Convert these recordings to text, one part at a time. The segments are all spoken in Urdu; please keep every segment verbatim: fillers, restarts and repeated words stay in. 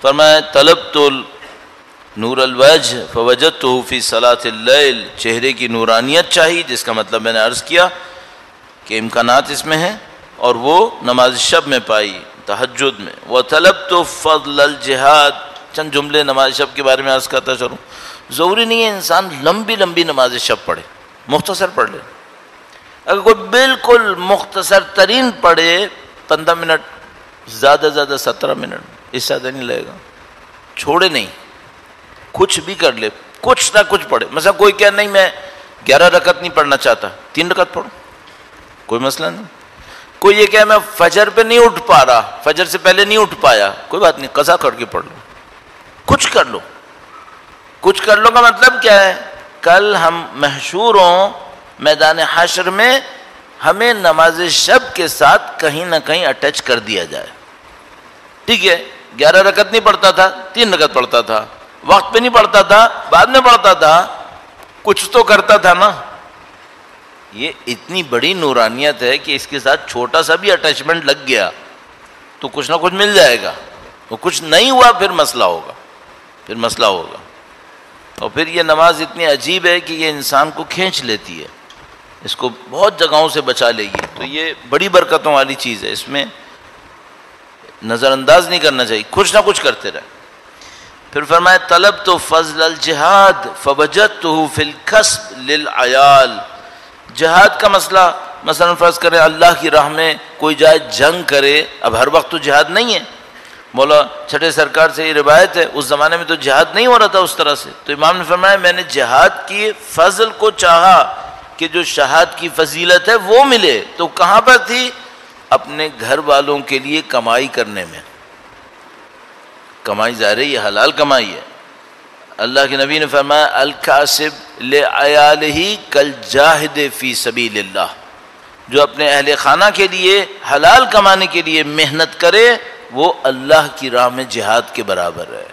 فرمایا طلبت نور الوجہ فوجدتہ فی صلاۃ اللیل، چہرے کی نورانیت چاہیے، جس کا مطلب میں نے عرض کیا کہ امکانات اس میں ہیں، اور وہ نماز شب میں پائی، تہجد میں۔ وطلبت فضل الجہاد، چند جملے نماز شب کے بارے میں عرض کرتا چلوں۔ ضروری نہیں ہے انسان لمبی لمبی نماز شب پڑھے، مختصر پڑھ لے۔ اگر کوئی بالکل مختصر ترین پڑھے، پندرہ منٹ، زیادہ زیادہ سترہ منٹ، اس سے زیادہ نہیں لگے گا، چھوڑے نہیں، کچھ بھی کر لے، کچھ نہ کچھ پڑھے۔ مثلا کوئی کہہ نہیں میں گیارہ رکعت نہیں پڑھنا چاہتا، تین رکعت پڑھو، کوئی مسئلہ نہیں۔ کوئی یہ کہ میں فجر پہ نہیں اٹھ پا رہا، فجر سے پہلے نہیں اٹھ پایا، کوئی بات نہیں، قضا کر کے پڑھ لو، کچھ کر لو۔ کچھ کر لو کا مطلب کیا ہے؟ کل ہم محشور ہوں میدان حشر میں، ہمیں نماز شب کے ساتھ کہیں نہ کہیں اٹیچ کر دیا جائے۔ ٹھیک ہے، گیارہ رکعت نہیں پڑھتا تھا، تین رکعت پڑھتا تھا، وقت پہ نہیں پڑھتا تھا، بعد میں پڑھتا تھا، کچھ تو کرتا تھا نا۔ یہ اتنی بڑی نورانیت ہے کہ اس کے ساتھ چھوٹا سا بھی اٹیچمنٹ لگ گیا تو کچھ نہ کچھ مل جائے گا، وہ کچھ نہیں ہوا پھر مسئلہ ہوگا، پھر مسئلہ ہوگا۔ اور پھر یہ نماز اتنی عجیب ہے کہ یہ انسان کو کھینچ لیتی ہے، اس کو بہت جگہوں سے بچا لے گی۔ تو یہ بڑی برکتوں والی چیز ہے، اس میں نظر انداز نہیں کرنا چاہیے، کچھ نہ کچھ کرتے رہے۔ پھر فرمایا طلبت فضل الجہاد فوجدتہ فی الکسب للعیال، جہاد کا مسئلہ، مثلا فرض کریں اللہ کی راہ میں کوئی جائے جنگ کرے، اب ہر وقت تو جہاد نہیں ہے، مولا چھٹے سرکار سے یہ روایت ہے اس زمانے میں تو جہاد نہیں ہو رہا تھا اس طرح سے، تو امام نے فرمایا میں نے جہاد کی فضل کو چاہا کہ جو شہادت کی فضیلت ہے وہ ملے، تو کہاں پر تھی؟ اپنے گھر والوں کے لیے کمائی کرنے میں۔ کمائی ظاہر ہے یہ حلال کمائی ہے۔ اللہ کے نبی نے فرمایا الکاسب لعیالہ کالجاہد فی سبیل اللہ، جو اپنے اہل خانہ کے لیے حلال کمانے کے لیے محنت کرے وہ اللہ کی راہ میں جہاد کے برابر ہے۔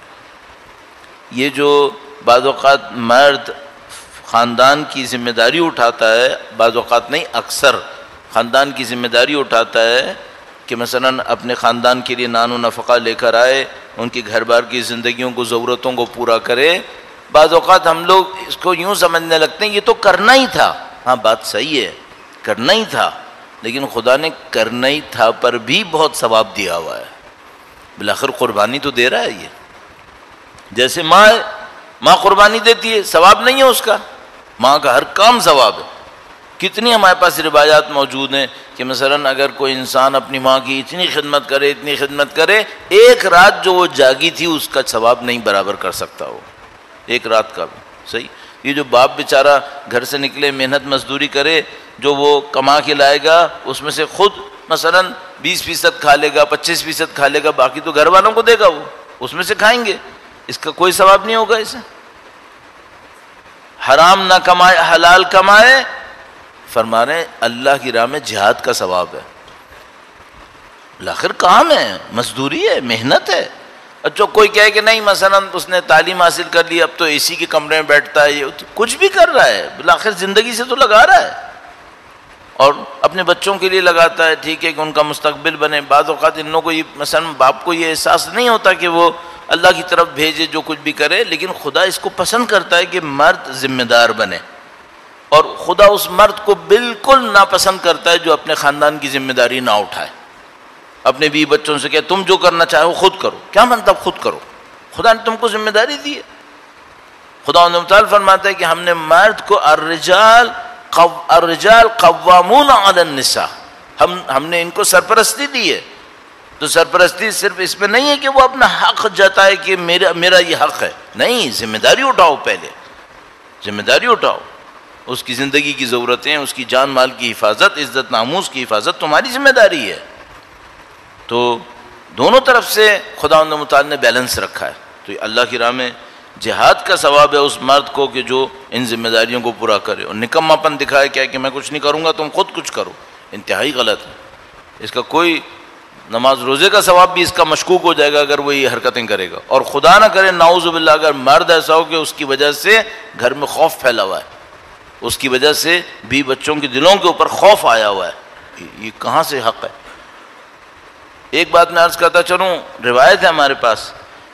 یہ جو بعض اوقات مرد خاندان کی ذمہ داری اٹھاتا ہے، بعض اوقات نہیں اکثر خاندان کی ذمہ داری اٹھاتا ہے کہ مثلا اپنے خاندان کے لیے نان و نفقہ لے کر آئے، ان کی گھر بار کی زندگیوں کو، ضرورتوں کو پورا کرے۔ بعض اوقات ہم لوگ اس کو یوں سمجھنے لگتے ہیں یہ تو کرنا ہی تھا۔ ہاں بات صحیح ہے، کرنا ہی تھا، لیکن خدا نے کرنا ہی تھا پر بھی بہت ثواب دیا ہوا ہے، بالآخر قربانی تو دے رہا ہے۔ یہ جیسے ماں ماں قربانی دیتی ہے، ثواب نہیں ہے اس کا، ماں کا ہر کام ثواب ہے۔ کتنی ہمارے پاس روایات موجود ہیں کہ مثلا اگر کوئی انسان اپنی ماں کی اتنی خدمت کرے اتنی خدمت کرے، ایک رات جو وہ جاگی تھی اس کا ثواب نہیں برابر کر سکتا وہ، ایک رات کا بھی۔ صحیح، یہ جو باپ بیچارہ گھر سے نکلے محنت مزدوری کرے، جو وہ کما کے لائے گا اس میں سے خود مثلا بیس فیصد کھا لے گا، پچیس فیصد کھا لے گا، باقی تو گھر والوں کو دے گا، وہ اس میں سے کھائیں گے، اس کا کوئی ثواب نہیں ہوگا اسے۔ حرام نہ کمائے حلال کمائے، فرما رہے ہیں اللہ کی راہ میں جہاد کا ثواب ہے، بالآخر کام ہے، مزدوری ہے، محنت ہے۔ اچھا کوئی کہے کہ نہیں مثلا اس نے تعلیم حاصل کر لی اب تو اے سی کے کمرے میں بیٹھتا ہے، یہ کچھ بھی کر رہا ہے، بالآخر زندگی سے تو لگا رہا ہے، اور اپنے بچوں کے لیے لگاتا ہے، ٹھیک ہے کہ ان کا مستقبل بنے۔ بعض اوقات ان لوگوں کو یہ مثلا باپ کو یہ احساس نہیں ہوتا کہ وہ اللہ کی طرف بھیجے جو کچھ بھی کرے، لیکن خدا اس کو پسند کرتا ہے کہ مرد ذمہ دار بنے، اور خدا اس مرد کو بالکل ناپسند کرتا ہے جو اپنے خاندان کی ذمہ داری نہ اٹھائے، اپنے بیوی بچوں سے کہ تم جو کرنا چاہو خود کرو۔ کیا مطلب خود کرو؟ خدا نے تم کو ذمہ داری دی ہے۔ خدا تعالیٰ فرماتا ہے کہ ہم نے مرد کو الرجال الرجال قوامون علی النساء، ہم ہم نے ان کو سرپرستی دی ہے۔ تو سرپرستی صرف اس میں نہیں ہے کہ وہ اپنا حق جتائے کہ میرا میرا یہ حق ہے، نہیں، ذمہ داری اٹھاؤ، پہلے ذمہ داری اٹھاؤ، اس کی زندگی کی ضرورتیں، اس کی جان مال کی حفاظت، عزت ناموس کی حفاظت تمہاری ذمہ داری ہے۔ تو دونوں طرف سے خدا متعال نے بیلنس رکھا ہے۔ تو اللہ کی راہ میں جہاد کا ثواب ہے اس مرد کو کہ جو ان ذمہ داریوں کو پورا کرے، اور نکما پن دکھائے کیا کہ میں کچھ نہیں کروں گا تم خود کچھ کرو، انتہائی غلط ہے۔ اس کا کوئی نماز روزے کا ثواب بھی اس کا مشکوک ہو جائے گا اگر وہ یہ حرکتیں کرے گا، اور خدا نہ کرے نعوذ باللہ اگر مرد ایسا ہو کہ اس کی وجہ سے گھر میں خوف پھیلا ہوا ہے، اس کی وجہ سے بھی بچوں کے دلوں کے اوپر خوف آیا ہوا ہے، یہ کہاں سے حق ہے؟ ایک بات میں عرض کرتا چلوں، روایت ہے ہمارے پاس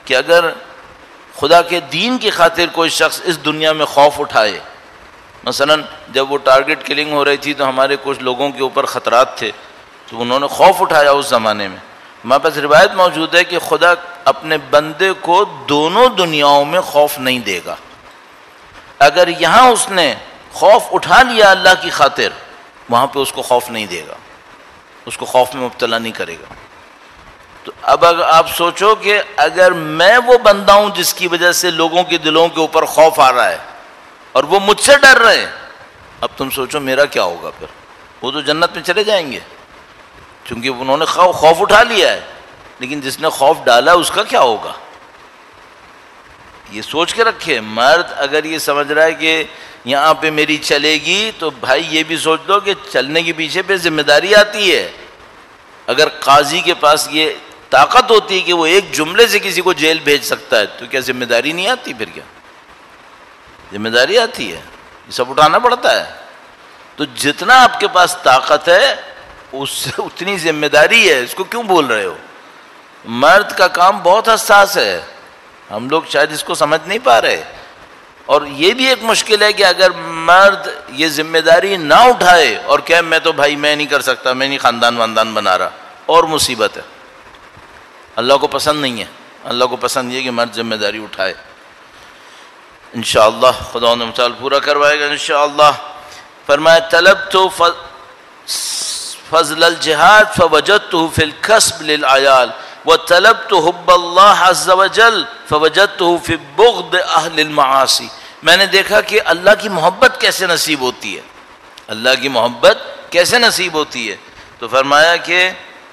کہ اگر خدا کے دین کی خاطر کوئی شخص اس دنیا میں خوف اٹھائے، مثلا جب وہ ٹارگٹ کلنگ ہو رہی تھی تو ہمارے کچھ لوگوں کے اوپر خطرات تھے تو انہوں نے خوف اٹھایا اس زمانے میں. ہمارے پاس روایت موجود ہے کہ خدا اپنے بندے کو دونوں دنیاؤں میں خوف نہیں دے گا. اگر یہاں اس نے خوف اٹھا لیا اللہ کی خاطر، وہاں پہ اس کو خوف نہیں دے گا، اس کو خوف میں مبتلا نہیں کرے گا. تو اب اگر آپ سوچو کہ اگر میں وہ بندہ ہوں جس کی وجہ سے لوگوں کے دلوں کے اوپر خوف آ رہا ہے اور وہ مجھ سے ڈر رہے ہیں، اب تم سوچو میرا کیا ہوگا پھر. وہ تو جنت میں چلے جائیں گے کیونکہ انہوں نے خوف اٹھا لیا ہے، لیکن جس نے خوف ڈالا اس کا کیا ہوگا. یہ سوچ کے رکھے. مرد اگر یہ سمجھ رہا ہے کہ یہاں پہ میری چلے گی تو بھائی یہ بھی سوچ لو کہ چلنے کے پیچھے پہ ذمہ داری آتی ہے. اگر قاضی کے پاس یہ طاقت ہوتی ہے کہ وہ ایک جملے سے کسی کو جیل بھیج سکتا ہے تو کیا ذمہ داری نہیں آتی؟ پھر کیا ذمہ داری آتی ہے، یہ سب اٹھانا پڑتا ہے. تو جتنا آپ کے پاس طاقت ہے اس سے اتنی ذمہ داری ہے. اس کو کیوں بول رہے ہو؟ مرد کا کام بہت حساس ہے، ہم لوگ شاید اس کو سمجھ نہیں پا رہے. اور یہ بھی ایک مشکل ہے کہ اگر مرد یہ ذمہ داری نہ اٹھائے اور کہ میں تو بھائی میں نہیں کر سکتا، میں نہیں خاندان واندان بنا رہا، اور مصیبت ہے. اللہ کو پسند نہیں ہے. اللہ کو پسند یہ کہ مرد ذمہ داری اٹھائے. انشاءاللہ خدا نے مطالب پورا کروائے گا انشاءاللہ. فرمایا طلبت فضل الجہاد فوجدته في الكسب للعيال وطلبت حب اللہ عز وجل فوجدته في بغض اہل المعاصی. میں نے دیکھا کہ اللہ کی محبت کیسے نصیب ہوتی ہے، اللہ کی محبت کیسے نصیب ہوتی ہے. تو فرمایا کہ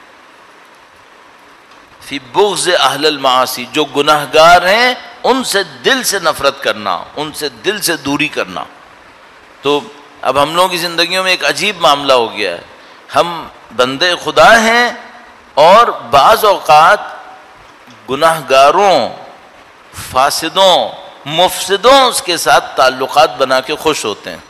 فی بغض اہل المعاصی، جو گناہ گار ہیں ان سے دل سے نفرت کرنا، ان سے دل سے دوری کرنا. تو اب ہم لوگوں کی زندگیوں میں ایک عجیب معاملہ ہو گیا ہے. ہم بندے خدا ہیں اور بعض اوقات گناہ گاروں، فاسدوں، مفسدوں اس کے ساتھ تعلقات بنا کے خوش ہوتے ہیں.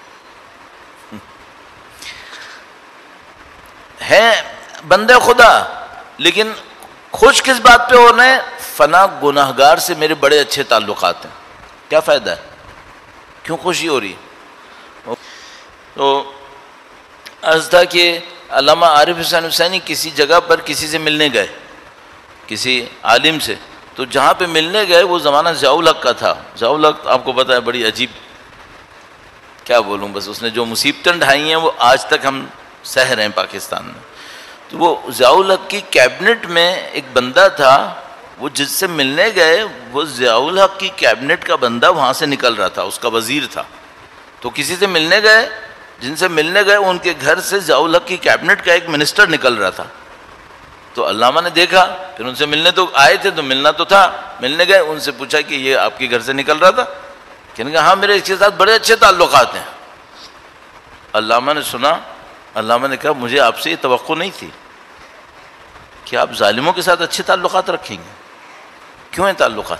ہیں بندے خدا لیکن خوش کس بات پہ ہو رہے ہیں؟ فنا گناہ گار سے میرے بڑے اچھے تعلقات ہیں. کیا فائدہ ہے؟ کیوں خوشی ہو رہی؟ تو عرض تھا کہ علامہ عارف حسین حسینی کسی جگہ پر کسی سے ملنے گئے، کسی عالم سے. تو جہاں پہ ملنے گئے وہ زمانہ ضیاء الحق کا تھا. ضیاء الحق آپ کو پتہ ہے بڑی عجیب، کیا بولوں، بس اس نے جو مصیبتیں ڈھائی ہیں وہ آج تک ہم سہ رہے ہیں پاکستان میں. تو وہ ضیاء الحق کی کیبنٹ میں ایک بندہ تھا، وہ جس سے ملنے گئے وہ ضیاء الحق کی کیبنٹ کا بندہ وہاں سے نکل رہا تھا، اس کا وزیر تھا. تو کسی سے ملنے گئے، جن سے ملنے گئے ان کے گھر سے ضیاء الحق کی کیبنٹ کا ایک منسٹر نکل رہا تھا. تو علامہ نے دیکھا، پھر ان سے ملنے تو آئے تھے تو ملنا تو تھا، ملنے گئے، ان سے پوچھا کہ یہ آپ کے گھر سے نکل رہا تھا؟ کہنے کہ ہاں میرے اس کے ساتھ بڑے اچھے تعلقات ہیں. علامہ نے سنا، علامہ نے کہا مجھے آپ سے یہ توقع نہیں تھی کہ آپ ظالموں کے ساتھ اچھے تعلقات رکھیں گے. کیوں ہیں تعلقات؟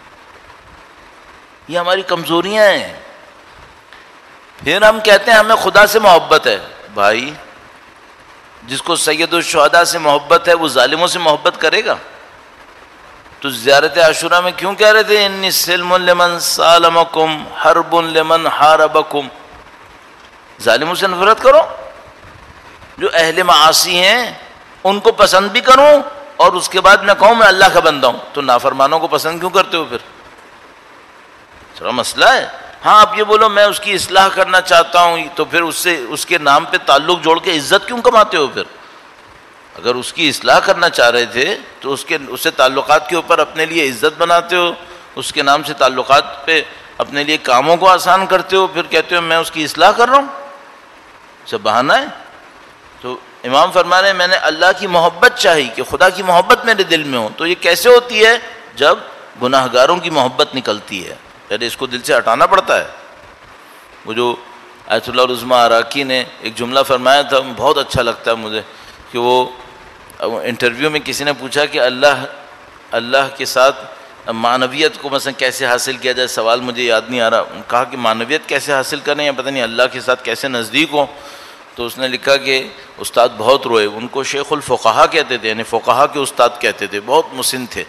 یہ ہماری کمزوریاں ہیں. پھر ہم کہتے ہیں ہمیں خدا سے محبت ہے. بھائی جس کو سید الشہداء سے محبت ہے وہ ظالموں سے محبت کرے گا؟ تو زیارت عاشوراء میں کیوں کہہ رہے تھے انی سلم لمن سالمکم حرب لمن حاربکم؟ ظالموں سے نفرت کرو، جو اہل معاصی ہیں ان کو پسند بھی کروں اور اس کے بعد میں کہوں میں اللہ کا بندہ ہوں. تو نافرمانوں کو پسند کیوں کرتے ہو؟ پھر تھوڑا مسئلہ ہے. ہاں آپ یہ بولو میں اس کی اصلاح کرنا چاہتا ہوں، تو پھر اس سے اس کے نام پہ تعلق جوڑ کے عزت کیوں کماتے ہو؟ پھر اگر اس کی اصلاح کرنا چاہ رہے تھے تو اس کے اس سے تعلقات کے اوپر اپنے لیے عزت بناتے ہو، اس کے نام سے تعلقات پہ اپنے لیے کاموں کو آسان کرتے ہو، پھر کہتے ہو میں اس کی اصلاح کر رہا ہوں. سب بہانہ ہے. تو امام فرما رہے ہیں میں نے اللہ کی محبت چاہی کہ خدا کی محبت میرے دل میں ہو. تو یہ کیسے ہوتی ہے؟ جب گناہ گاروں کی محبت نکلتی ہے. پہلے اس کو دل سے ہٹانا پڑتا ہے. وہ جو آیت اللہ العظمیٰ عراقی نے ایک جملہ فرمایا تھا بہت اچھا لگتا ہے مجھے، کہ وہ انٹرویو میں کسی نے پوچھا کہ اللہ اللہ کے ساتھ معنویت کو مثلا کیسے حاصل کیا جائے، سوال مجھے یاد نہیں آ رہا. کہا کہ معنویت کیسے حاصل کریں یا پتہ نہیں اللہ کے ساتھ کیسے نزدیک ہوں. تو اس نے لکھا کہ استاد بہت روئے. ان کو شیخ الفقہا کہتے تھے، یعنی فقہا کے استاد کہتے تھے، بہت مسن تھے.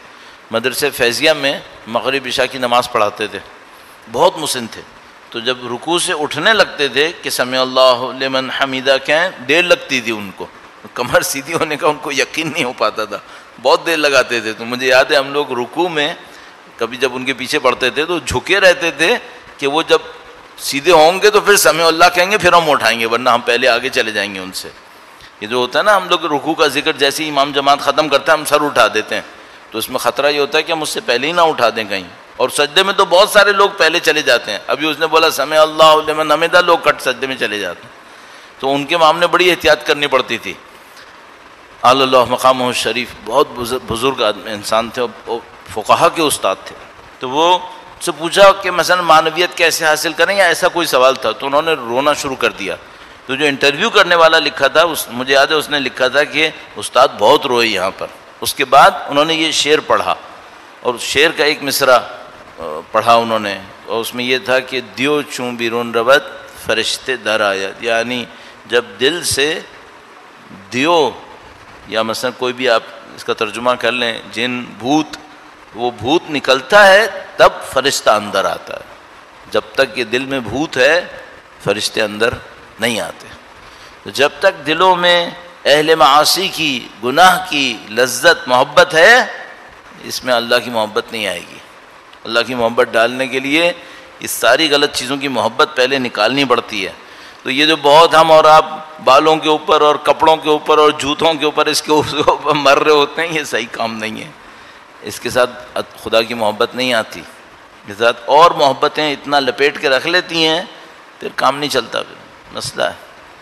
مدرسے فیضیہ میں مغرب عشاء کی نماز پڑھاتے تھے، بہت مسن تھے، تو جب رکوع سے اٹھنے لگتے تھے کہ سمع اللہ لمن حمیدہ کہیں، دیر لگتی تھی ان کو، کمر سیدھی ہونے کا ان کو یقین نہیں ہو پاتا تھا، بہت دیر لگاتے تھے۔ تو مجھے یاد ہے ہم لوگ رکوع میں کبھی جب ان کے پیچھے پڑھتے تھے تو جھکے رہتے تھے کہ وہ جب سیدھے ہوں گے تو پھر سمع اللہ کہیں گے، پھر ہم اٹھائیں گے، ورنہ ہم پہلے آگے چلے جائیں گے ان سے۔ یہ جو ہوتا ہے نا ہم لوگ رکوع کا ذکر جیسے ہی امام جماعت ختم کرتا ہے ہم سر اٹھا دیتے ہیں، تو اس میں خطرہ یہ ہوتا ہے کہ ہم اس سے پہلے ہی نہ اٹھا دیں کہیں، اور سجدے میں تو بہت سارے لوگ پہلے چلے جاتے ہیں، ابھی اس نے بولا سمع اللہ لمن حمیدہ، لوگ کٹ سجدے میں چلے جاتے ہیں، تو ان کے معاملے بڑی احتیاط کرنی پڑتی تھی۔ اعلی اللہ مقامہ الشریف، بہت بزرگ انسان تھے، فقہا کے استاد تھے۔ تو وہ سے پوچھا کہ مثلا معنویت کیسے حاصل کریں یا ایسا کوئی سوال تھا، تو انہوں نے رونا شروع کر دیا۔ تو جو انٹرویو کرنے والا لکھا تھا اس مجھے یاد ہے اس نے لکھا تھا کہ استاد بہت روئے یہاں پر۔ اس کے بعد انہوں نے یہ شعر پڑھا، اور شعر کا ایک مصرع پڑھا انہوں نے، اور اس میں یہ تھا کہ دیو چون بیرون روت فرشتے در آید، یعنی جب دل سے دیو، یا مثلا کوئی بھی آپ اس کا ترجمہ کر لیں، جن بھوت، وہ بھوت نکلتا ہے تب فرشتہ اندر آتا ہے، جب تک یہ دل میں بھوت ہے فرشتے اندر نہیں آتے۔ تو جب تک دلوں میں اہل معاصی کی، گناہ کی لذت محبت ہے، اس میں اللہ کی محبت نہیں آئے گی۔ اللہ کی محبت ڈالنے کے لیے اس ساری غلط چیزوں کی محبت پہلے نکالنی پڑتی ہے۔ تو یہ جو بہت ہم اور آپ بالوں کے اوپر اور کپڑوں کے اوپر اور جوتوں کے اوپر اس کے اوپر مر رہے ہوتے ہیں، یہ صحیح کام نہیں ہے، اس کے ساتھ خدا کی محبت نہیں آتی، اس کے ساتھ اور محبتیں اتنا لپیٹ کے رکھ لیتی ہیں پھر کام نہیں چلتا، پھر مسئلہ ہے۔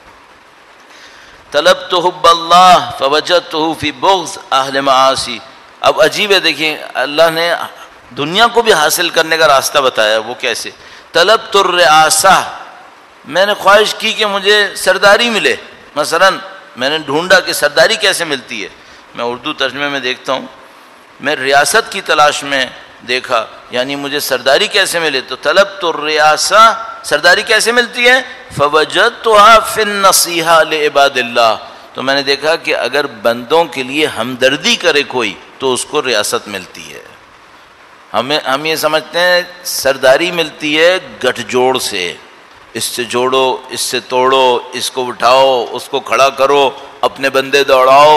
طلبت حب اللہ فوجدتہ فی بغض اہل معاصی۔ اب عجیب ہے، دیکھیں اللہ نے دنیا کو بھی حاصل کرنے کا راستہ بتایا، وہ کیسے؟ طلبت الرئاسہ، میں نے خواہش کی کہ مجھے سرداری ملے، مثلا میں نے ڈھونڈا کہ سرداری کیسے ملتی ہے، میں اردو ترجمے میں دیکھتا ہوں، میں ریاست کی تلاش میں دیکھا، یعنی مجھے سرداری کیسے ملے، تو طلبت الریاسہ، سرداری کیسے ملتی ہے؟ فوجدتها فی النصیحہ لعباد اللہ، تو میں نے دیکھا کہ اگر بندوں کے لیے ہمدردی کرے کوئی تو اس کو ریاست ملتی ہے۔ ہمیں ہم یہ سمجھتے ہیں سرداری ملتی ہے گٹھ جوڑ سے، اس سے جوڑو، اس سے توڑو، اس کو اٹھاؤ، اس کو کھڑا کرو، اپنے بندے دوڑاؤ،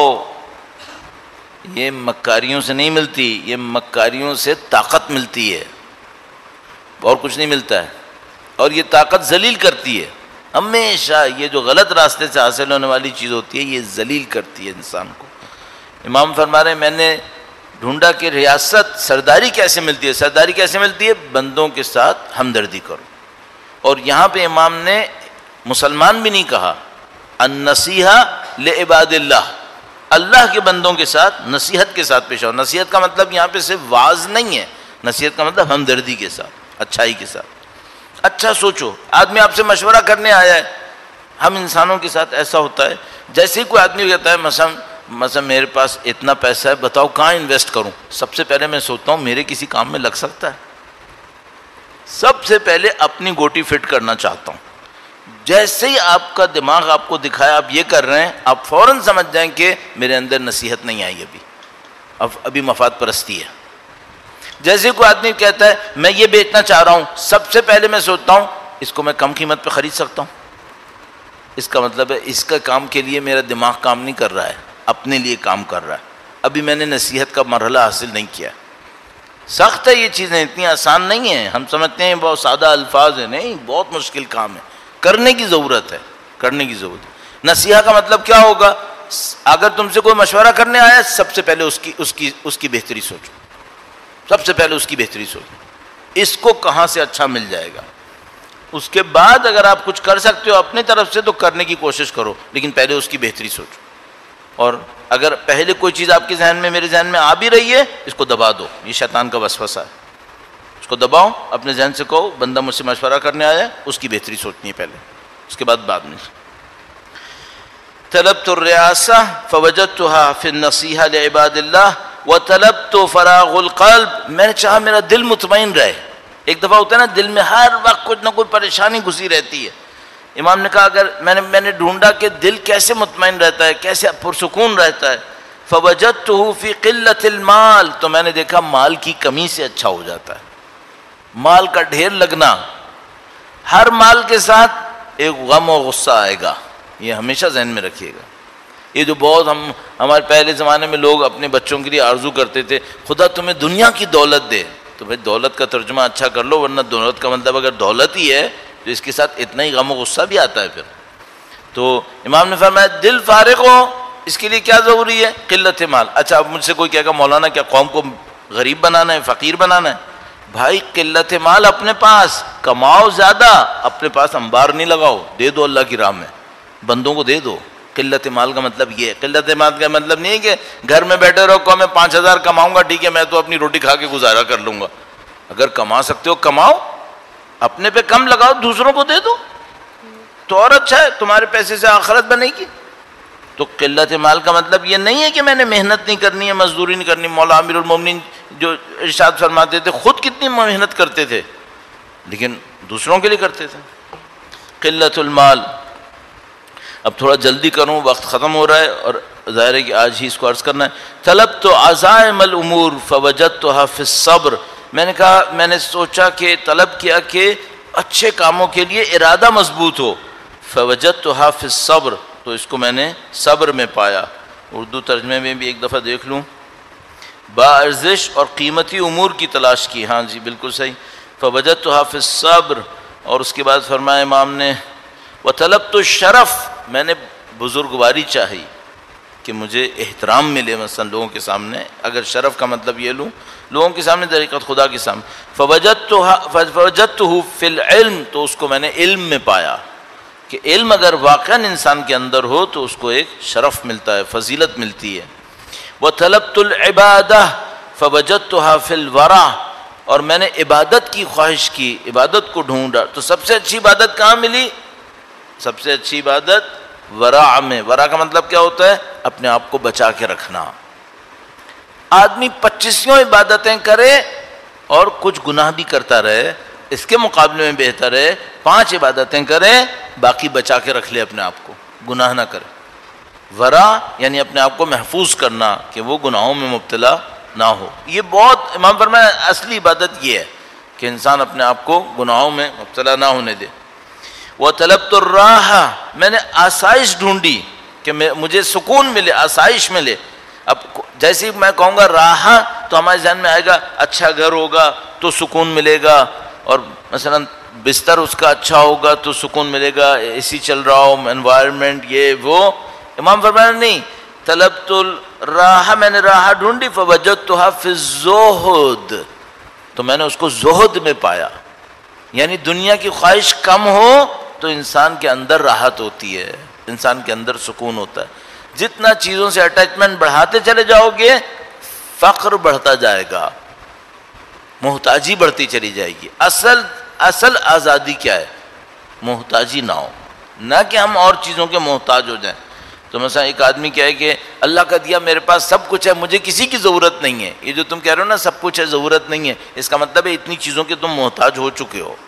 یہ مکاریوں سے نہیں ملتی، یہ مکاریوں سے طاقت ملتی ہے، اور کچھ نہیں ملتا ہے، اور یہ طاقت ذلیل کرتی ہے ہمیشہ، یہ جو غلط راستے سے حاصل ہونے والی چیز ہوتی ہے یہ ذلیل کرتی ہے انسان کو۔ امام فرما رہے ہیں میں نے ڈھونڈا کہ ریاست، سرداری کیسے ملتی ہے؟ سرداری کیسے ملتی ہے؟ بندوں کے ساتھ ہمدردی کرو، اور یہاں پہ امام نے مسلمان بھی نہیں کہا، النصیحہ لعباد اللہ، اللہ کے بندوں کے ساتھ نصیحت کے ساتھ پیش آؤ۔ نصیحت کا مطلب یہاں پہ صرف واعظ نہیں ہے، نصیحت کا مطلب ہمدردی کے ساتھ، اچھائی کے ساتھ۔ اچھا سوچو، آدمی آپ سے مشورہ کرنے آیا ہے، ہم انسانوں کے ساتھ ایسا ہوتا ہے جیسے ہی کوئی آدمی کہتا ہے مثلا مثلا میرے پاس اتنا پیسہ ہے، بتاؤ کہاں انویسٹ کروں، سب سے پہلے میں سوچتا ہوں میرے کسی کام میں لگ سکتا ہے، سب سے پہلے اپنی گوٹی فٹ کرنا چاہتا ہوں۔ جیسے ہی آپ کا دماغ آپ کو دکھایا آپ یہ کر رہے ہیں، آپ فوراً سمجھ جائیں کہ میرے اندر نصیحت نہیں آئی ابھی، اب ابھی مفاد پرستی ہے۔ جیسے کوئی آدمی کہتا ہے میں یہ بیچنا چاہ رہا ہوں، سب سے پہلے میں سوچتا ہوں اس کو میں کم قیمت پہ خرید سکتا ہوں، اس کا مطلب ہے اس کا کام کے لیے میرا دماغ کام نہیں کر رہا ہے، اپنے لیے کام کر رہا ہے، ابھی میں نے نصیحت کا مرحلہ حاصل نہیں کیا۔ سخت ہے یہ چیزیں، اتنی آسان نہیں ہیں، ہم سمجھتے ہیں بہت سادہ الفاظ ہیں، نہیں، بہت مشکل کام ہے، کرنے کی ضرورت ہے، کرنے کی ضرورت ہے۔ نصیحت کا مطلب کیا ہوگا؟ اگر تم سے کوئی مشورہ کرنے آیا سب سے پہلے اس کی اس کی اس کی بہتری سوچو، سب سے پہلے اس کی بہتری سوچو، اس کو کہاں سے اچھا مل جائے گا، اس کے بعد اگر آپ کچھ کر سکتے ہو اپنی طرف سے تو کرنے کی کوشش کرو، لیکن پہلے اس کی بہتری سوچو۔ اور اگر پہلے کوئی چیز آپ کے ذہن میں میرے ذہن میں آ بھی رہی ہے اس کو دبا دو، یہ شیطان کا وسوسہ ہے، اس کو دباؤ، اپنے ذہن سے کہو بندہ مجھ سے مشورہ کرنے آیا، اس کی بہتری سوچنی ہے پہلے، اس کے بعد بعد میں۔ طلبت الریاسہ فوجدتها فی النصیحہ لعباد اللہ وطلبت فراغ القلب، میں نے چاہا میرا دل مطمئن رہے۔ ایک دفعہ ہوتا ہے نا دل میں ہر وقت کچھ نہ کوئی پریشانی گھسی رہتی ہے، امام نے کہا اگر میں نے میں نے ڈھونڈا کہ دل کیسے مطمئن رہتا ہے، کیسے پرسکون رہتا ہے، فوجدته فی قلت المال، تو میں نے دیکھا مال کی کمی سے اچھا ہو جاتا ہے. مال کا ڈھیر لگنا، ہر مال کے ساتھ ایک غم و غصہ آئے گا، یہ ہمیشہ ذہن میں رکھیے گا. یہ جو بہت ہم ہمارے پہلے زمانے میں لوگ اپنے بچوں کے لیے آرزو کرتے تھے خدا تمہیں دنیا کی دولت دے، تو بھائی دولت کا ترجمہ اچھا کر لو، ورنہ دولت کا مطلب اگر دولت ہی ہے تو اس کے ساتھ اتنا ہی غم و غصہ بھی آتا ہے پھر. تو امام نے فرمایا دل فارغ ہو، اس کے لیے کیا ضروری ہے؟ قلت مال. اچھا اب مجھ سے کوئی کہے گا مولانا کیا قوم کو غریب بنانا ہے، فقیر بنانا ہے؟ بھائی قلت مال اپنے پاس کماؤ زیادہ، اپنے پاس انبار نہیں لگاؤ، دے دو اللہ کی راہ میں، بندوں کو دے دو. قلت مال کا مطلب یہ ہے. قلت مال کا مطلب نہیں ہے کہ گھر میں بیٹھے رہو کو میں پانچ ہزار کماؤں گا ٹھیک ہے میں تو اپنی روٹی کھا کے گزارا کر لوں گا. اگر کما سکتے ہو کماؤ، اپنے پہ کم لگاؤ، دوسروں کو دے دو تو اور اچھا ہے، تمہارے پیسے سے آخرت بنے گی. تو قلت مال کا مطلب یہ نہیں ہے کہ میں نے محنت نہیں کرنی ہے، مزدوری نہیں کرنی. مولا امیر المومنین جو ارشاد فرماتے تھے خود کتنی محنت کرتے تھے لیکن دوسروں کے لیے کرتے تھے. قلت المال. اب تھوڑا جلدی کروں، وقت ختم ہو رہا ہے اور ظاہر ہے کہ آج ہی اس کو عرض کرنا ہے. طلبت تو عزائم الامور فوجدتها فی الصبر. میں نے کہا میں نے سوچا کہ طلب کیا کہ اچھے کاموں کے لیے ارادہ مضبوط ہو. فوجدتها فی الصبر، تو اس کو میں نے صبر میں پایا. اردو ترجمے میں بھی ایک دفعہ دیکھ لوں. با ارزش اور قیمتی امور کی تلاش کی. ہاں جی بالکل صحیح. فوجدتها فی الصبر. اور اس کے بعد فرمایا امام نے وطلبت الشرف، میں نے بزرگواری چاہی کہ مجھے احترام ملے مثلا لوگوں کے سامنے. اگر شرف کا مطلب یہ لوں لوگوں کے سامنے طریقت خدا کے سامنے. فوجدته فی العلم، تو اس کو میں نے علم میں پایا کہ علم اگر واقعاً انسان کے اندر ہو تو اس کو ایک شرف ملتا ہے، فضیلت ملتی ہے. وطلبت العبادہ فوجدتها فی الورع. اور میں نے عبادت کی خواہش کی، عبادت کو ڈھونڈا تو سب سے اچھی عبادت کہاں ملی؟ سب سے اچھی عبادت ورع میں. ورع کا مطلب کیا ہوتا ہے؟ اپنے آپ کو بچا کے رکھنا. آدمی پچیسیوں عبادتیں کرے اور کچھ گناہ بھی کرتا رہے، اس کے مقابلے میں بہتر ہے پانچ عبادتیں کرے باقی بچا کے رکھ لے اپنے آپ کو، گناہ نہ کرے. ورع یعنی اپنے آپ کو محفوظ کرنا کہ وہ گناہوں میں مبتلا نہ ہو. یہ بہت امام فرمایا اصلی عبادت یہ ہے کہ انسان اپنے آپ کو گناہوں میں مبتلا نہ ہونے دے. وطلبت الراحہ، میں نے آسائش ڈھونڈی کہ مجھے سکون ملے، آسائش ملے. اب جیسے میں کہوں گا راحہ تو ہمارے ذہن میں آئے گا اچھا گھر ہوگا تو سکون ملے گا، اور مثلا بستر اس کا اچھا ہوگا تو سکون ملے گا، اے سی چل رہا ہو، انوائرمنٹ یہ وہ. امام فرمایا نہیں، طلبت الراحہ، میں نے راحہ ڈھونڈی. فوجدتها فی الزہد، تو میں نے اس کو زہد میں پایا. یعنی دنیا کی خواہش کم ہو تو انسان کے اندر راحت ہوتی ہے، انسان کے اندر سکون ہوتا ہے. جتنا چیزوں سے اٹیچمنٹ بڑھاتے چلے جاؤ گے فقر بڑھتا جائے گا، محتاجی بڑھتی چلی جائے گی. اصل اصل آزادی کیا ہے؟ محتاجی نہ ہو، نہ کہ ہم اور چیزوں کے محتاج ہو جائیں. تو مثلا ایک آدمی کہے کہ اللہ کا دیا میرے پاس سب کچھ ہے، مجھے کسی کی ضرورت نہیں ہے. یہ جو تم کہہ رہے ہو نا سب کچھ ہے ضرورت نہیں ہے، اس کا مطلب ہے اتنی چیزوں کے تم محتاج ہو چکے ہو.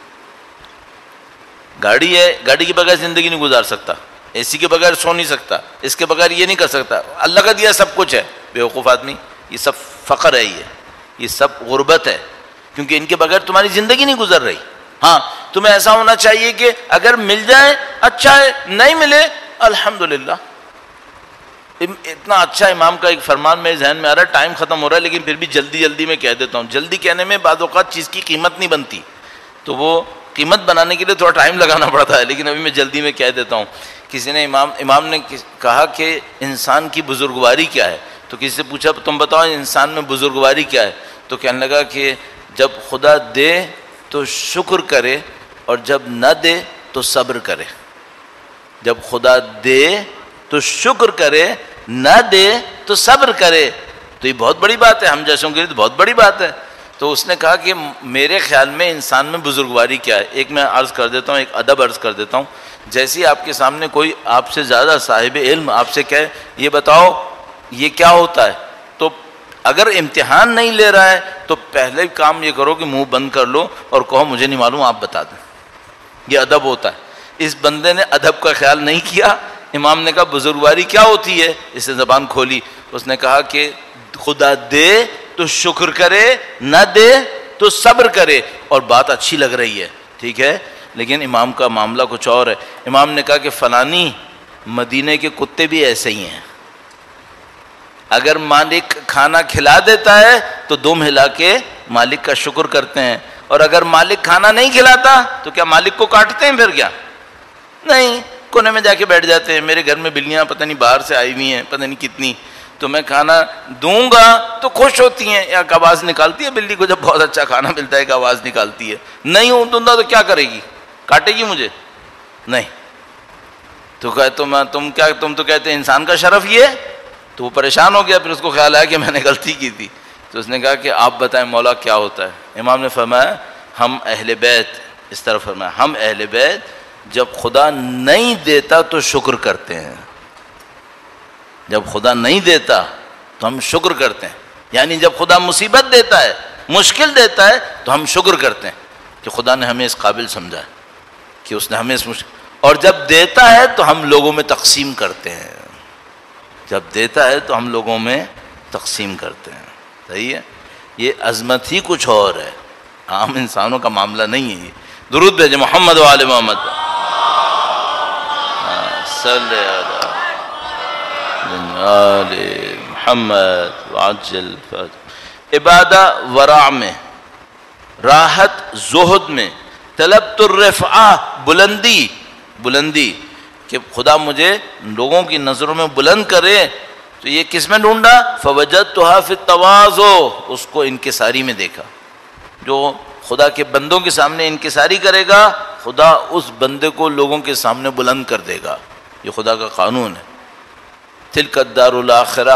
گاڑی ہے، گاڑی کے بغیر زندگی نہیں گزار سکتا، اے سی کے بغیر سو نہیں سکتا، اس کے بغیر یہ نہیں کر سکتا. اللہ کا دیا سب کچھ ہے. بیوقوف آدمی، یہ سب فقر ہے، یہ یہ سب غربت ہے، کیونکہ ان کے بغیر تمہاری زندگی نہیں گزر رہی. ہاں تمہیں ایسا ہونا چاہیے کہ اگر مل جائے اچھا ہے، نہیں ملے الحمدللہ. اتنا اچھا امام کا ایک فرمان میرے ذہن میں آ رہا ہے، ٹائم ختم ہو رہا ہے لیکن پھر بھی جلدی جلدی میں کہہ دیتا ہوں. جلدی کہنے میں بعض اوقات چیز کی قیمت نہیں بنتی، تو وہ قیمت بنانے کے لیے تھوڑا ٹائم لگانا پڑتا ہے، لیکن ابھی میں جلدی میں کہہ دیتا ہوں. کسی نے امام امام نے کہا کہ انسان کی بزرگواری کیا ہے، تو کسی سے پوچھا تم بتاؤ انسان میں بزرگواری کیا ہے، تو کہنے لگا کہ جب خدا دے تو شکر کرے اور جب نہ دے تو صبر کرے. جب خدا دے تو شکر کرے، نہ دے تو صبر کرے. تو یہ بہت بڑی بات ہے، ہم جیسوں کے لیے تو بہت بڑی بات ہے. تو اس نے کہا کہ میرے خیال میں انسان میں بزرگواری کیا ہے. ایک میں عرض کر دیتا ہوں، ایک ادب عرض کر دیتا ہوں. جیسے آپ کے سامنے کوئی آپ سے زیادہ صاحب علم آپ سے کہے یہ بتاؤ یہ کیا ہوتا ہے، تو اگر امتحان نہیں لے رہا ہے تو پہلے کام یہ کرو کہ منہ بند کر لو اور کہو مجھے نہیں معلوم آپ بتا دیں. یہ ادب ہوتا ہے. اس بندے نے ادب کا خیال نہیں کیا، امام نے کہا بزرگواری کیا ہوتی ہے؟ اس نے زبان کھولی، اس نے کہا کہ خدا دے تو شکر کرے، نہ دے تو صبر کرے، اور بات اچھی لگ رہی ہے، ٹھیک ہے، لیکن امام کا معاملہ کچھ اور ہے۔ امام نے کہا کہ فلانی مدینے کے کتے بھی ایسے ہی ہیں، اگر مالک کھانا کھلا دیتا ہے تو دم ہلا کے مالک کا شکر کرتے ہیں، اور اگر مالک کھانا نہیں کھلاتا تو کیا مالک کو کاٹتے ہیں؟ پھر کیا نہیں، کونے میں جا کے بیٹھ جاتے ہیں۔ میرے گھر میں بلیاں پتہ نہیں باہر سے آئی ہوئی ہیں، پتہ نہیں کتنی، تو میں کھانا دوں گا تو خوش ہوتی ہیں، یا آواز نکالتی ہے بلی کو جب بہت اچھا کھانا ملتا ہے کہ آواز نکالتی ہے، نہیں ہوں دوں گا تو کیا کرے گی؟ کاٹے گی مجھے؟ نہیں۔ تو کہ تم تم کیا تم تو کہتے ہیں انسان کا شرف یہ ہے، تو وہ پریشان ہو گیا، پھر اس کو خیال آیا کہ میں نے غلطی کی تھی، تو اس نے کہا کہ آپ بتائیں مولا کیا ہوتا ہے؟ امام نے فرمایا ہم اہل بیت، اس طرح فرمایا ہم اہل بیت جب خدا نہیں دیتا تو شکر کرتے ہیں، جب خدا نہیں دیتا تو ہم شکر کرتے ہیں، یعنی جب خدا مصیبت دیتا ہے، مشکل دیتا ہے تو ہم شکر کرتے ہیں کہ خدا نے ہمیں اس قابل سمجھا ہے کہ اس نے ہمیں اس مشکل، اور جب دیتا ہے تو ہم لوگوں میں تقسیم کرتے ہیں، جب دیتا ہے تو ہم لوگوں میں تقسیم کرتے ہیں، صحیح ہے؟ یہ عظمت ہی کچھ اور ہے، عام انسانوں کا معاملہ نہیں ہے یہ۔ درود بھیجے محمد و آل محمد، صلی اللہ آل محمد وعجل فرج۔ عبادہ ورع میں، راحت زہد میں، طلبت الرفعہ بلندی، بلندی کہ خدا مجھے لوگوں کی نظروں میں بلند کرے، تو یہ کس میں ڈھونڈا؟ فوجدتها فی التواضع، اس کو انکساری میں دیکھا۔ جو خدا کے بندوں کے سامنے انکساری کرے گا خدا اس بندے کو لوگوں کے سامنے بلند کر دے گا، یہ خدا کا قانون ہے۔ تلک الدار الاخرہ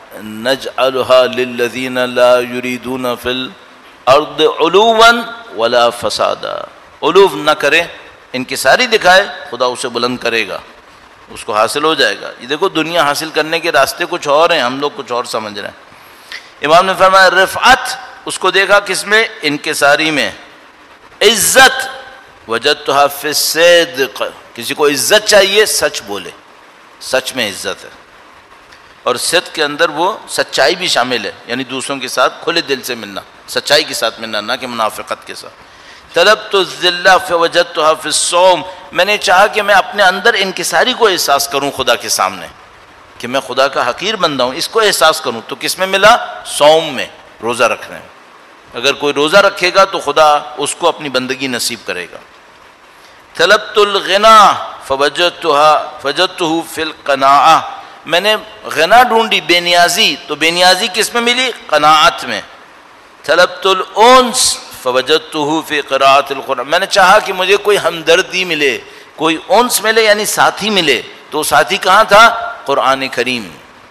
نجعلها للذین لا یریدون فی الارض علوا ولا فسادا، علو نہ کرے، انکساری دکھائے، خدا اسے بلند کرے گا، اس کو حاصل ہو جائے گا۔ یہ دیکھو دنیا حاصل کرنے کے راستے کچھ اور ہیں، ہم لوگ کچھ اور سمجھ رہے ہیں۔ امام نے فرمایا رفعت، اس کو دیکھا کس میں؟ انکساری میں۔ عزت وجدتها فی الصدق، کسی کو عزت چاہیے سچ بولے، سچ میں عزت ہے، اور صدق کے اندر وہ سچائی بھی شامل ہے، یعنی دوسروں کے ساتھ کھلے دل سے ملنا، سچائی کے ساتھ ملنا، نہ کہ منافقت کے ساتھ۔ طلبت الذلہ فوجدتها فی الصوم، میں نے چاہا کہ میں اپنے اندر انکساری کو احساس کروں خدا کے سامنے، کہ میں خدا کا حقیر بندہ ہوں، اس کو احساس کروں، تو کس میں ملا؟ صوم میں، روزہ رکھنے میں۔ اگر کوئی روزہ رکھے گا تو خدا اس کو اپنی بندگی نصیب کرے گا۔ طلبت الغنا فوجدتها فوجدته فی القناعہ، میں نے غنا ڈھونڈی، بے نیازی، تو بے نیازی کس میں ملی؟ قناعت میں۔ طلبت الانس فوجدته فی قراءۃ القرآن، میں نے چاہا کہ مجھے کوئی ہمدردی ملے، کوئی انس ملے، یعنی ساتھی ملے، تو ساتھی کہاں تھا؟ قرآن کریم،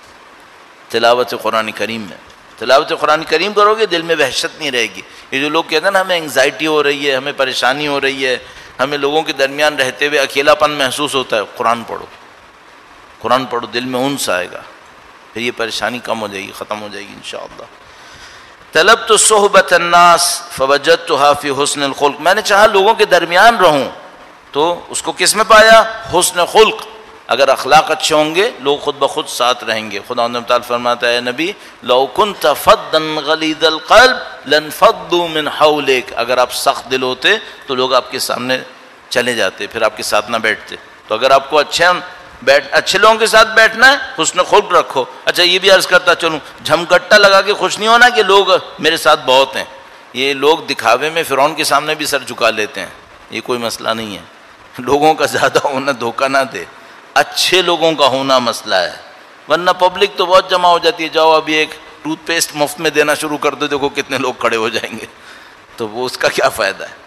تلاوت قرآن کریم میں۔ تلاوت قرآن کریم کرو گے دل میں وحشت نہیں رہے گی۔ یہ جو لوگ کہتے ہیں نا ہمیں انگزائٹی ہو رہی ہے، ہمیں پریشانی ہو رہی ہے، ہمیں لوگوں کے درمیان رہتے ہوئے اکیلا پن محسوس ہوتا ہے، قرآن پڑھو، قرآن پڑھو، دل میں انس آئے گا، پھر یہ پریشانی کم ہو جائے گی، ختم ہو جائے گی انشاءاللہ۔ طلبت صحبت الناس فوجدتها فی حسن الخلق، میں نے چاہا لوگوں کے درمیان رہوں، تو اس کو کس میں پایا؟ حسن خلق۔ اگر اخلاق اچھے ہوں گے لوگ خود بخود ساتھ رہیں گے۔ خدا نے تعالیٰ فرماتا ہے نبی لو کنت فظا غلیظ القلب لانفضوا من حولک، اگر آپ سخت دل ہوتے تو لوگ آپ کے سامنے چلے جاتے، پھر آپ کے ساتھ نہ بیٹھتے۔ تو اگر آپ کو اچھے بیٹھ اچھے لوگوں کے ساتھ بیٹھنا ہے حسن خلق رکھو۔ اچھا یہ بھی عرض کرتا چلوں، جھمگٹا لگا کے خوش نہیں ہونا کہ لوگ میرے ساتھ بہت ہیں، یہ لوگ دکھاوے میں فرعون کے سامنے بھی سر جھکا لیتے ہیں، یہ کوئی مسئلہ نہیں ہے۔ لوگوں کا زیادہ ہونا دھوکہ نہ دے، اچھے لوگوں کا ہونا مسئلہ ہے، ورنہ پبلک تو بہت جمع ہو جاتی ہے، جاؤ ابھی ایک ٹوتھ پیسٹ مفت میں دینا شروع کر دو، دیکھو کتنے لوگ کھڑے ہو جائیں گے، تو وہ اس کا کیا فائدہ ہے۔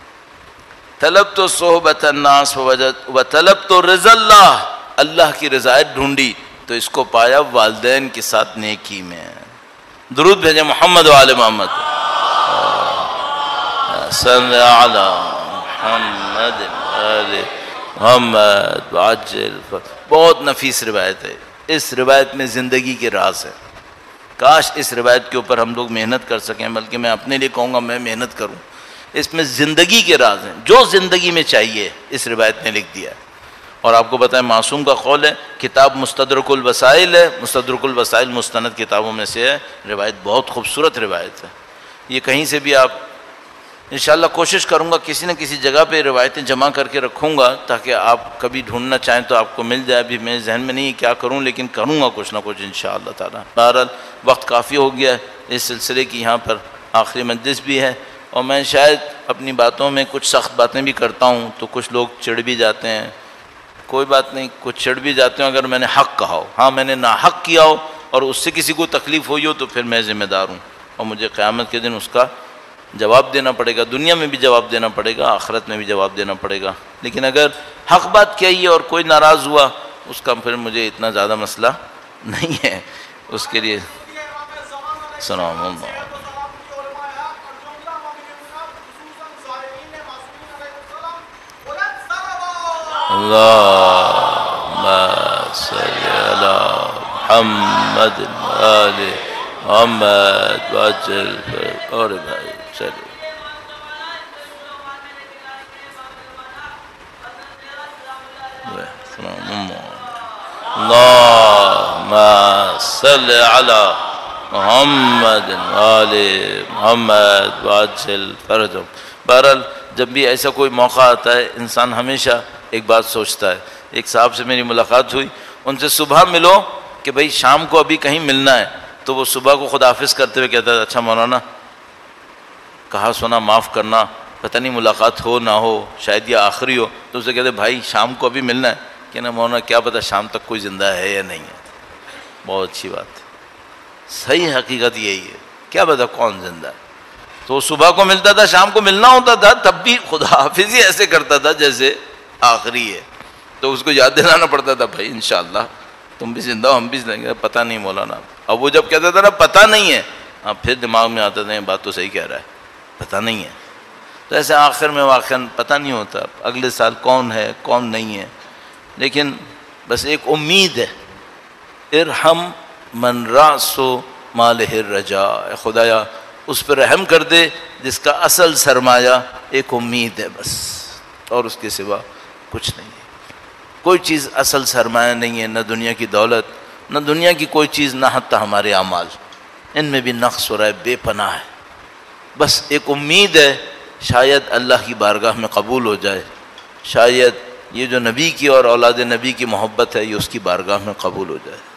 طلبت صحبت الناس وطلبت رضا اللہ، اللہ کی رضایت ڈھونڈی تو اس کو پایا والدین کے ساتھ نیکی میں۔ درود بھیجے محمد و آل محمد، صلی علی محمد آل محمد وعجل۔ بہت نفیس روایت ہے، اس روایت میں زندگی کے راز ہے، کاش اس روایت کے اوپر ہم لوگ محنت کر سکیں، بلکہ میں اپنے لیے کہوں گا میں محنت کروں۔ اس میں زندگی کے راز ہیں، جو زندگی میں چاہیے اس روایت نے لکھ دیا ہے، اور آپ کو بتائیں معصوم کا قول ہے، کتاب مستدرک الوسائل ہے، مستدرک الوسائل مستند کتابوں میں سے ہے، روایت بہت خوبصورت روایت ہے، یہ کہیں سے بھی آپ انشاءاللہ کوشش کروں گا کسی نہ کسی جگہ پہ روایتیں جمع کر کے رکھوں گا تاکہ آپ کبھی ڈھونڈنا چاہیں تو آپ کو مل جائے. ابھی میرے ذہن میں نہیں کیا کروں، لیکن کروں گا کچھ نہ کچھ انشاءاللہ تعالی. بہرحال وقت کافی ہو گیا ہے اس سلسلے کی، یہاں پر آخری مجلس بھی ہے، اور میں شاید اپنی باتوں میں کچھ سخت باتیں بھی کرتا ہوں تو کچھ لوگ چڑ بھی جاتے ہیں. کوئی بات نہیں، کچھ چڑ بھی جاتے ہیں اگر میں نے حق کہا ہو. ہاں میں نے ناحق کیا ہو اور اس سے کسی کو تکلیف ہوئی ہو تو پھر میں ذمہ دار ہوں، اور مجھے قیامت کے دن اس کا جواب دینا پڑے گا. دنیا میں بھی جواب دینا پڑے گا، آخرت میں بھی جواب دینا پڑے گا. لیکن اگر حق بات کہی اور کوئی ناراض ہوا، اس کا پھر مجھے اتنا زیادہ مسئلہ نہیں ہے. اس کے لیے سلام اللہ اللہم صلی علی محمد آل محمد وعجل اور بھائی چلو اللہم صلی علی محمد آل محمد وعجل فرجہم. بہرحال جب بھی ایسا کوئی موقع آتا ہے انسان ہمیشہ ایک بات سوچتا ہے. ایک صاحب سے میری ملاقات ہوئی، ان سے صبح ملو کہ بھئی شام کو ابھی کہیں ملنا ہے، تو وہ صبح کو خداحافظ کرتے ہوئے کہتا ہے اچھا مولانا کہا سنا معاف کرنا، پتہ نہیں ملاقات ہو نہ ہو، شاید یہ آخری ہو. تو اسے کہتے بھائی شام کو ابھی ملنا ہے، کہ نا مولانا کیا پتہ شام تک کوئی زندہ ہے یا نہیں ہے. بہت اچھی بات ہے، صحیح حقیقت یہی ہے، کیا پتہ کون زندہ ہے. تو صبح کو ملتا تھا، شام کو ملنا ہوتا تھا، تب بھی خداحافظ ہی ایسے کرتا تھا جیسے آخری ہے. تو اس کو یاد دلانا پڑتا تھا بھائی انشاءاللہ تم بھی زندہ ہو ہم بھی زندہ. پتہ نہیں مولانا. اب وہ جب کہتا تھا نا پتہ نہیں ہے، ہاں پھر دماغ میں آتا تھا یہ بات تو صحیح کہہ رہا ہے، پتہ نہیں ہے. تو ایسے آخر میں واقعاً پتہ نہیں ہوتا اگلے سال کون ہے کون نہیں ہے. لیکن بس ایک امید ہے، ارحم من راس مالہ الرجا، خدایا اس پر رحم کر دے جس کا اصل سرمایہ ایک امید ہے بس، اور اس کے سوا کچھ نہیں ہے. کوئی چیز اصل سرمایہ نہیں ہے، نہ دنیا کی دولت، نہ دنیا کی کوئی چیز، نہ حتی ہمارے اعمال، ان میں بھی نقص ہو رہا ہے، بے پناہ ہے. بس ایک امید ہے شاید اللہ کی بارگاہ میں قبول ہو جائے، شاید یہ جو نبی کی اور اولاد نبی کی محبت ہے یہ اس کی بارگاہ میں قبول ہو جائے.